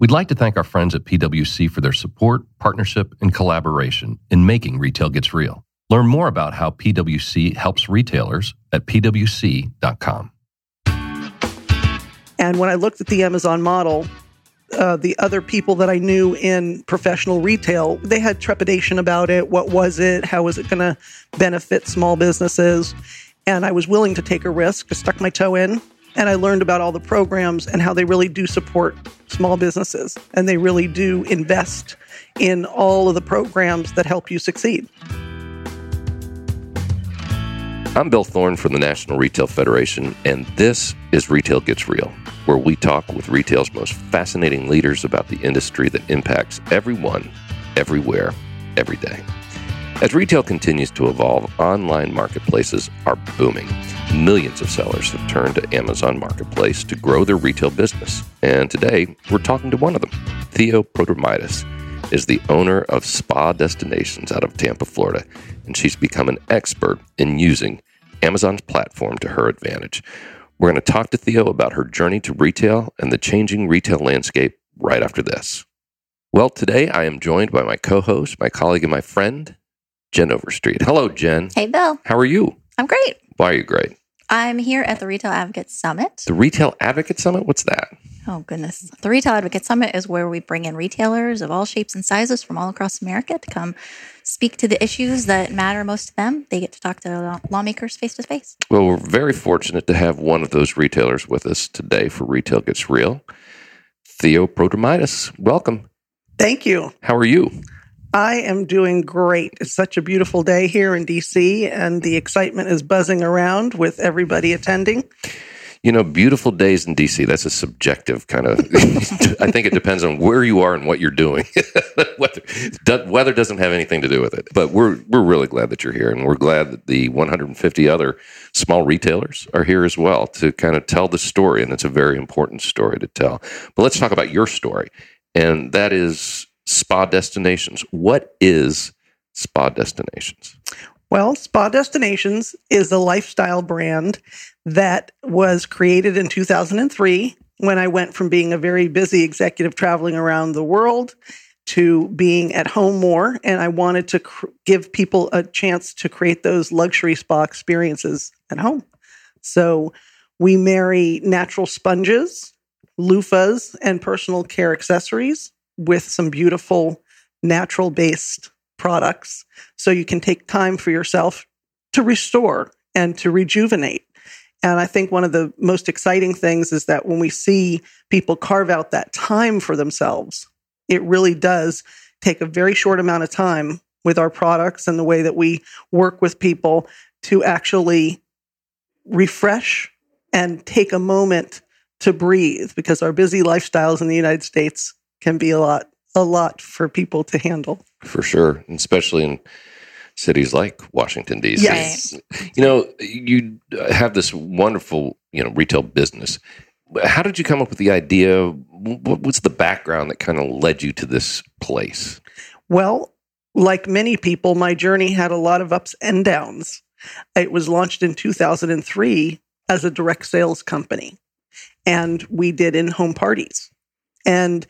We'd like to thank our friends at PwC for their support, partnership, and collaboration in making Retail Gets Real. Learn more about how PwC helps retailers at pwc.com. And when I looked at the Amazon model, the other people that I knew in professional retail, they had trepidation about it. What was it? How was it going to benefit small businesses? And I was willing to take a risk. I stuck my toe in, and I learned about all the programs and how they really do support small businesses. And they really do invest in all of the programs that help you succeed. I'm Bill Thorne from the National Retail Federation, and this is Retail Gets Real, where we talk with retail's most fascinating leaders about the industry that impacts everyone, everywhere, every day. As retail continues to evolve, online marketplaces are booming. Millions of sellers have turned to Amazon Marketplace to grow their retail business. And today, we're talking to one of them. Theo Prodromidis is the owner of Spa Destinations out of Tampa, Florida, and she's become an expert in using Amazon's platform to her advantage. We're going to talk to Theo about her journey to retail and the changing retail landscape right after this. Well, today I am joined by my co-host, my colleague, and my friend, Jen Overstreet. Hello, Jen. Hey, Bill. How are you? I'm great. Why are you great? I'm here at the Retail Advocate Summit. The Retail Advocate Summit? What's that? Oh, goodness. The Retail Advocate Summit is where we bring in retailers of all shapes and sizes from all across America to come speak to the issues that matter most to them. They get to talk to lawmakers face to face. Well, we're very fortunate to have one of those retailers with us today for Retail Gets Real. Theo Prodromidis, welcome. Thank you. How are you? I am doing great. It's such a beautiful day here in D.C., and the excitement is buzzing around with everybody attending. You know, beautiful days in D.C., that's a subjective kind of, I think it depends on where you are and what you're doing. Weather doesn't have anything to do with it. But we're really glad that you're here, and we're glad that the 150 other small retailers are here as well to kind of tell the story, and it's a very important story to tell. But let's talk about your story, and that is Spa Destinations. What is Spa Destinations? Well, Spa Destinations is a lifestyle brand that was created in 2003 when I went from being a very busy executive traveling around the world to being at home more. And I wanted to give people a chance to create those luxury spa experiences at home. So we marry natural sponges, loofahs, and personal care accessories with some beautiful natural-based products, so you can take time for yourself to restore and to rejuvenate. And I think one of the most exciting things is that when we see people carve out that time for themselves, it really does take a very short amount of time with our products and the way that we work with people to actually refresh and take a moment to breathe, because our busy lifestyles in the United States can be a lot for people to handle. For sure, especially in cities like Washington, D.C. Yes. You know, you have this wonderful, retail business. How did you come up with the idea? What's the background that kind of led you to this place? Well, like many people, my journey had a lot of ups and downs. It was launched in 2003 as a direct sales company, and we did in-home parties. And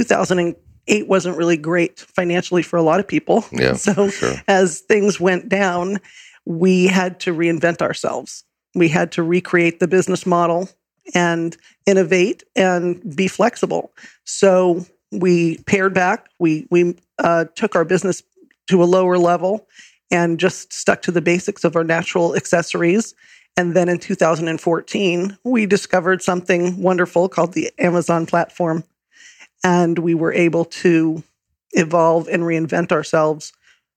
2008 wasn't really great financially for a lot of people. Yeah, so sure. As things went down, we had to reinvent ourselves. We had to recreate the business model and innovate and be flexible. So we pared back. We took our business to a lower level and just stuck to the basics of our natural accessories. And then in 2014, we discovered something wonderful called the Amazon platform. And we were able to evolve and reinvent ourselves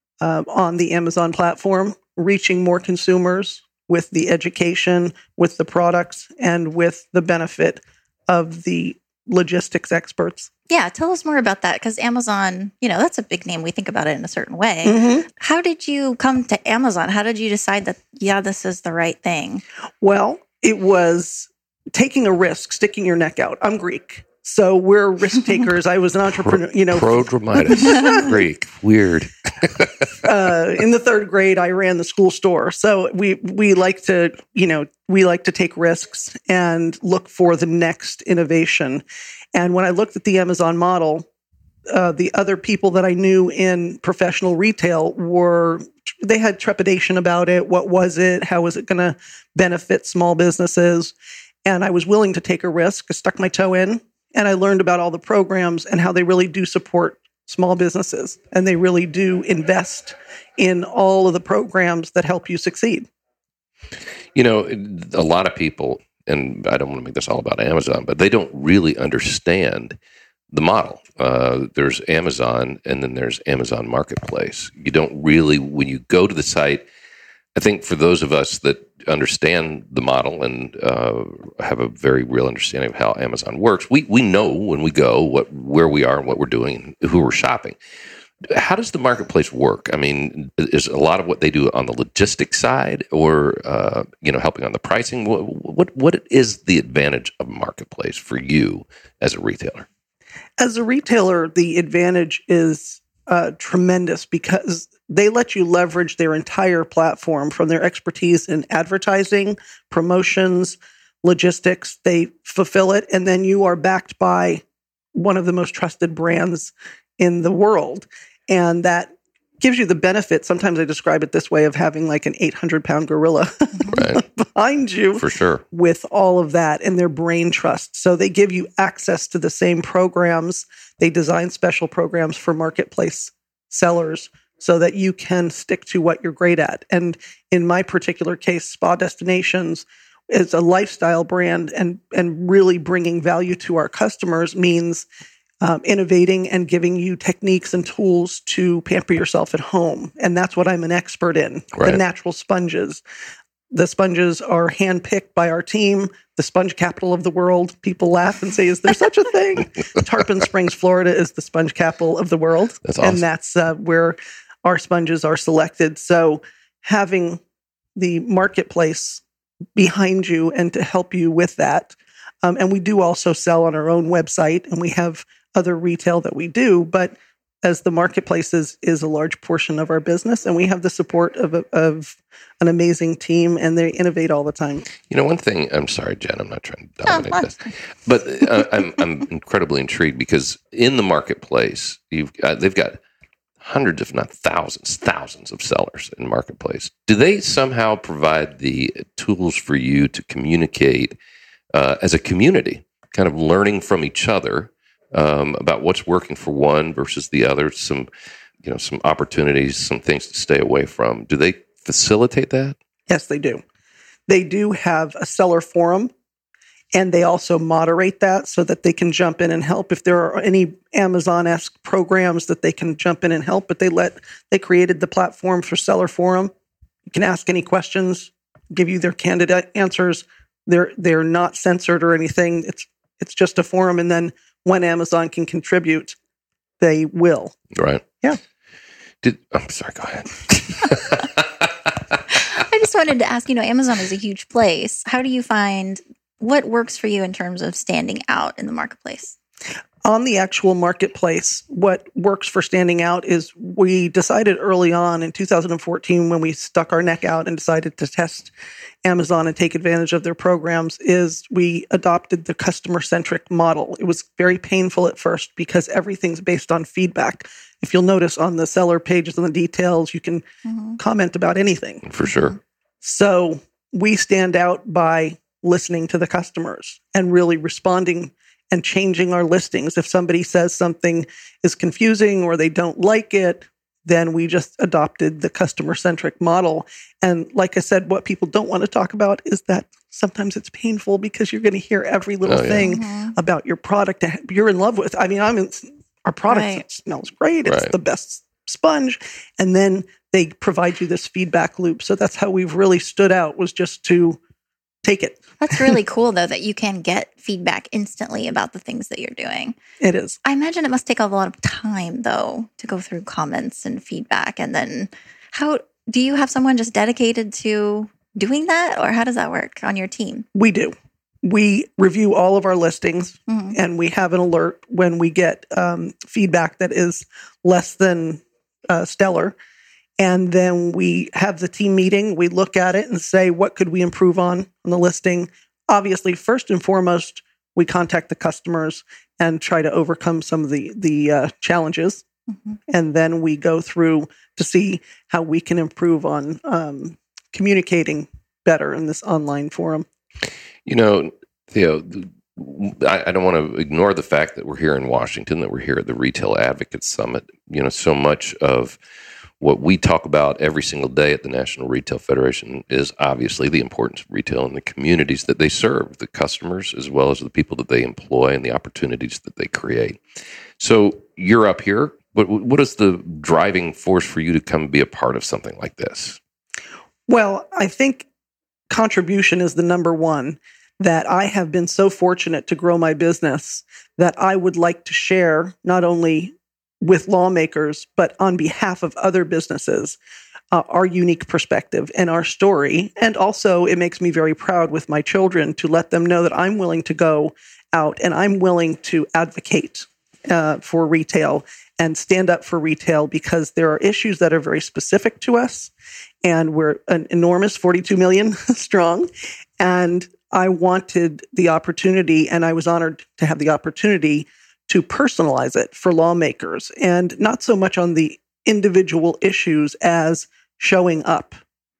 on the Amazon platform, reaching more consumers with the education, with the products, and with the benefit of the logistics experts. Yeah, tell us more about that, because Amazon, that's a big name. We think about it in a certain way. Mm-hmm. How did you come to Amazon? How did you decide that, this is the right thing? Well, it was taking a risk, sticking your neck out. I'm Greek. So we're risk takers. I was an entrepreneur, Prodromidis. Greek. Weird. In the third grade, I ran the school store. So we like to, we like to take risks and look for the next innovation. And when I looked at the Amazon model, the other people that I knew in professional retail they had trepidation about it. What was it? How was it going to benefit small businesses? And I was willing to take a risk. I stuck my toe in and I learned about all the programs and how they really do support small businesses. And they really do invest in all of the programs that help you succeed. A lot of people, and I don't want to make this all about Amazon, but they don't really understand the model. There's Amazon and then there's Amazon Marketplace. You don't really, when you go to the site, I think for those of us that understand the model and have a very real understanding of how Amazon works, we know when we go where we are and what we're doing and who we're shopping. How does the marketplace work? I mean, is a lot of what they do on the logistics side or, helping on the pricing? What is the advantage of a marketplace for you as a retailer? As a retailer, the advantage is tremendous because they let you leverage their entire platform from their expertise in advertising, promotions, logistics. They fulfill it, and then you are backed by one of the most trusted brands in the world. And that gives you the benefit. Sometimes I describe it this way of having like an 800-pound gorilla right. behind you for sure with all of that and their brain trust. So they give you access to the same programs. They design special programs for marketplace sellers so that you can stick to what you're great at. And in my particular case, Spa Destinations is a lifestyle brand, and really bringing value to our customers means innovating and giving you techniques and tools to pamper yourself at home. And that's what I'm an expert in, right. The natural sponges. The sponges are handpicked by our team, the sponge capital of the world. People laugh and say, is there such a thing? Tarpon Springs, Florida is the sponge capital of the world. That's awesome. And that's where our sponges are selected. So having the marketplace behind you and to help you with that. And we do also sell on our own website, and we have other retail that we do, but as the marketplace is a large portion of our business, and we have the support of an amazing team, and they innovate all the time. One thing, I'm sorry, Jen, I'm not trying to dominate this, but I'm incredibly intrigued because in the marketplace, they've got hundreds, if not thousands of sellers in marketplace. Do they somehow provide the tools for you to communicate as a community, kind of learning from each other about what's working for one versus the other, some opportunities, some things to stay away from? Do they facilitate that? Yes, they do. They do have a seller forum, and they also moderate that so that they can jump in and help if there are any Amazon-esque programs that they can jump in and help. But they created the platform for seller forum. You can ask any questions, give you their candid answers. They're not censored or anything. It's just a forum, and then when Amazon can contribute, they will. Right. Yeah. I'm sorry, go ahead. I just wanted to ask, Amazon is a huge place. How do you find what works for you in terms of standing out in the marketplace? On the actual marketplace, what works for standing out is we decided early on in 2014 when we stuck our neck out and decided to test Amazon and take advantage of their programs is we adopted the customer-centric model. It was very painful at first because everything's based on feedback. If you'll notice on the seller pages and the details, you can comment about anything. For sure. So we stand out by listening to the customers and really responding and changing our listings. If somebody says something is confusing or they don't like it, then we just adopted the customer-centric model. And like I said, what people don't want to talk about is that sometimes it's painful because you're going to hear every little thing about your product that you're in love with. I mean, our product smells great. It's the best sponge. And then they provide you this feedback loop. So that's how we've really stood out, was just to take it. That's really cool, though, that you can get feedback instantly about the things that you're doing. It is. I imagine it must take a lot of time, though, to go through comments and feedback. And then how do you have someone just dedicated to doing that? Or how does that work on your team? We do. We review all of our listings, and we have an alert when we get feedback that is less than stellar. And then we have the team meeting. We look at it and say, what could we improve on the listing? Obviously, first and foremost, we contact the customers and try to overcome some of the challenges. Mm-hmm. And then we go through to see how we can improve on communicating better in this online forum. You know, Theo, I don't want to ignore the fact that we're here in Washington, that we're here at the Retail Advocates Summit. You know, so much of what we talk about every single day at the National Retail Federation is obviously the importance of retail and the communities that they serve, the customers, as well as the people that they employ and the opportunities that they create. So you're up here. What is the driving force for you to come be a part of something like this? Well, I think contribution is the number one, that I have been so fortunate to grow my business that I would like to share not only with lawmakers, but on behalf of other businesses, our unique perspective and our story. And also it makes me very proud with my children to let them know that I'm willing to go out and I'm willing to advocate for retail and stand up for retail, because there are issues that are very specific to us. And we're an enormous 42 million strong. And I wanted the opportunity, and I was honored to have the opportunity to personalize it for lawmakers, and not so much on the individual issues as showing up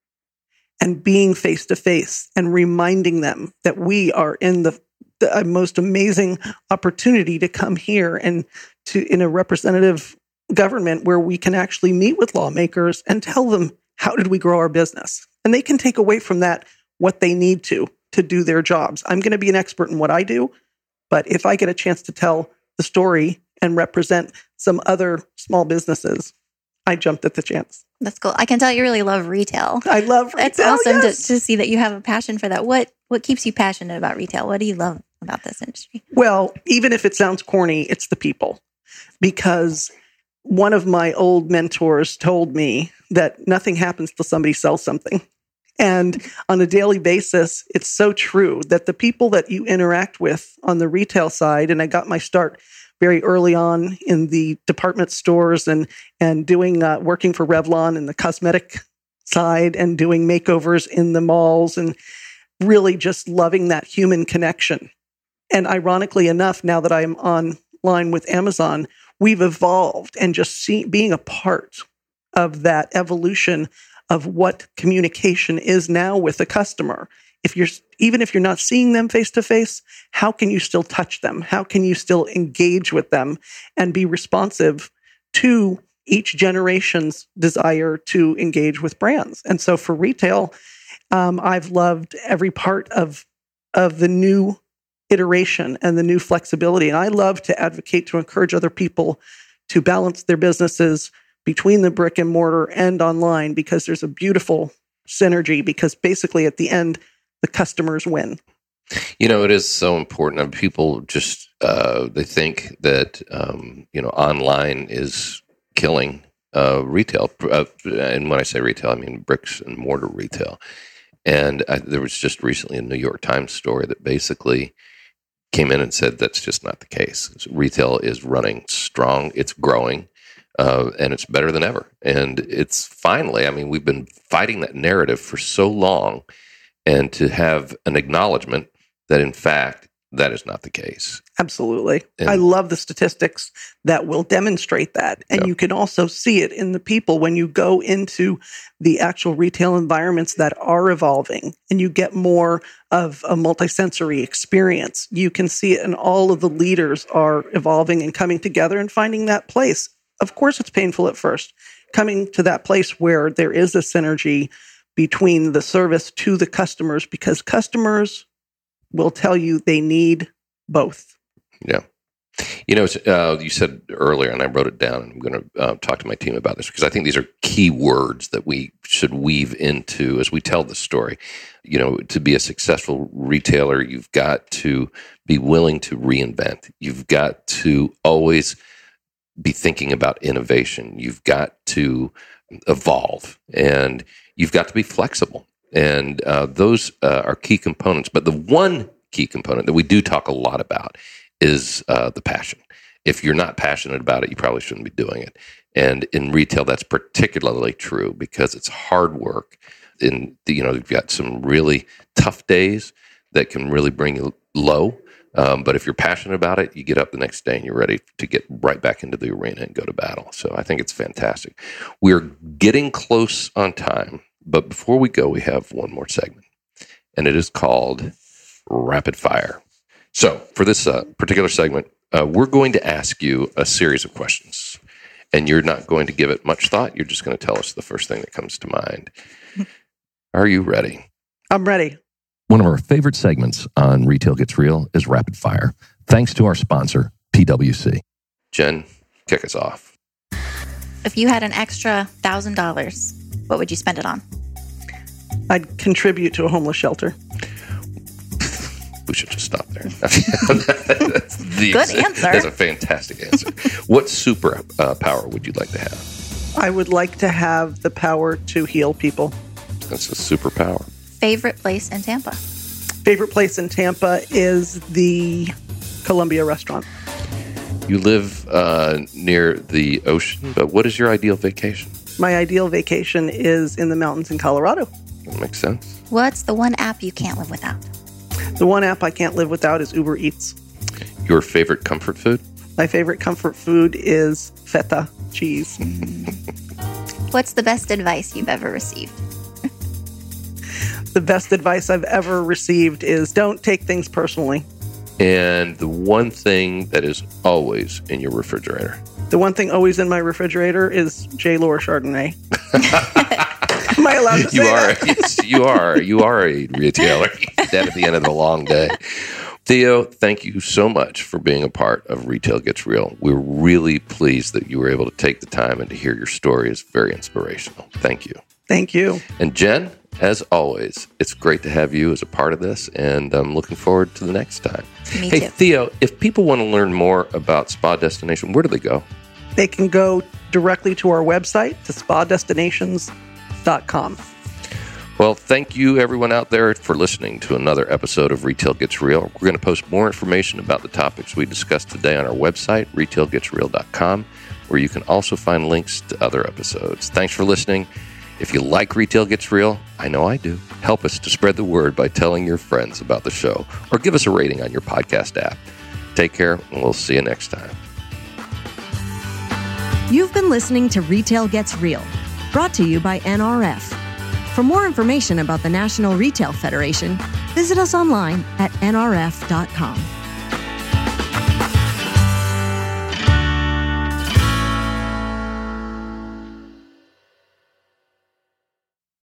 and being face to face and reminding them that we are in the most amazing opportunity to come here and to in a representative government where we can actually meet with lawmakers and tell them, how did we grow our business? And they can take away from that what they need to do their jobs. I'm going to be an expert in what I do, but if I get a chance to tell the story and represent some other small businesses, I jumped at the chance. That's cool. I can tell you really love retail. I love retail. It's awesome yes. to see that you have a passion for that. What keeps you passionate about retail? What do you love about this industry? Well, even if it sounds corny, it's the people. Because one of my old mentors told me that nothing happens till somebody sells something. And on a daily basis, it's so true that the people that you interact with on the retail side, and I got my start very early on in the department stores and doing working for Revlon in the cosmetic side and doing makeovers in the malls and really just loving that human connection. And ironically enough, now that I'm online with Amazon, we've evolved and just being a part of that evolution of what communication is now with the customer. Even if you're not seeing them face to face, how can you still touch them? How can you still engage with them and be responsive to each generation's desire to engage with brands? And so for retail, I've loved every part of the new iteration and the new flexibility. And I love to advocate to encourage other people to balance their businesses between the brick and mortar and online, because there's a beautiful synergy, because basically at the end, the customers win. You know, it is so important. And people just, they think that, online is killing retail. And when I say retail, I mean bricks and mortar retail. And there was just recently a New York Times story that basically came in and said that's just not the case. Retail is running strong. It's growing. And it's better than ever. And it's finally, we've been fighting that narrative for so long, and to have an acknowledgement that, in fact, that is not the case. Absolutely. And I love the statistics that will demonstrate that. And you can also see it in the people when you go into the actual retail environments that are evolving and you get more of a multisensory experience. You can see it, and all of the leaders are evolving and coming together and finding that place. Of course, it's painful at first, coming to that place where there is a synergy between the service to the customers, because customers will tell you they need both. Yeah. You know, you said earlier, and I wrote it down, and I'm going to talk to my team about this, because I think these are key words that we should weave into as we tell the story. You know, to be a successful retailer, you've got to be willing to reinvent. You've got to always be thinking about innovation. You've got to evolve, and you've got to be flexible. And those are key components. But the one key component that we do talk a lot about is the passion. if you're not passionate about it, you probably shouldn't be doing it. And in retail, that's particularly true because it's hard work. You've got some really tough days that can really bring you low. But if you're passionate about it, you get up the next day and you're ready to get right back into the arena and go to battle. So I think it's fantastic. We're getting close on time, but before we go, we have one more segment, and it is called Rapid Fire. So for this particular segment, we're going to ask you a series of questions, and you're not going to give it much thought. You're just going to tell us the first thing that comes to mind. Are you ready? I'm ready. One of our favorite segments on Retail Gets Real is Rapid Fire, thanks to our sponsor, PwC. Jen, kick us off. If you had an extra $1,000, what would you spend it on? I'd contribute to a homeless shelter. We should just stop there. Good answer. That's a fantastic answer. What super power would you like to have? I would like to have the power to heal people. That's a superpower. Favorite place in Tampa? Favorite place in Tampa is the Columbia restaurant. You live near the ocean, but what is your ideal vacation? My ideal vacation is in the mountains in Colorado. That makes sense. What's the one app you can't live without? The one app I can't live without is Uber Eats. Your favorite comfort food? My favorite comfort food is feta cheese. What's the best advice you've ever received? The best advice I've ever received is don't take things personally. And the one thing that is always in your refrigerator? The one thing always in my refrigerator is J-Lore Chardonnay. Am I allowed to say that? Yes, you are. You are a retailer. That at the end of the long day. Theo, thank you so much for being a part of Retail Gets Real. We're really pleased that you were able to take the time and to hear your story is very inspirational. Thank you. Thank you. And Jen, as always, it's great to have you as a part of this, and I'm looking forward to the next time. Me Hey, too. Theo, if people want to learn more about Spa Destination, where do they go? They can go directly to our website, to spadestinations.com. Well, thank you, everyone out there, for listening to another episode of Retail Gets Real. We're going to post more information about the topics we discussed today on our website, retailgetsreal.com, where you can also find links to other episodes. Thanks for listening. If you like Retail Gets Real, I know I do, help us to spread the word by telling your friends about the show or give us a rating on your podcast app. Take care, and we'll see you next time. You've been listening to Retail Gets Real, brought to you by NRF. For more information about the National Retail Federation, visit us online at nrf.com.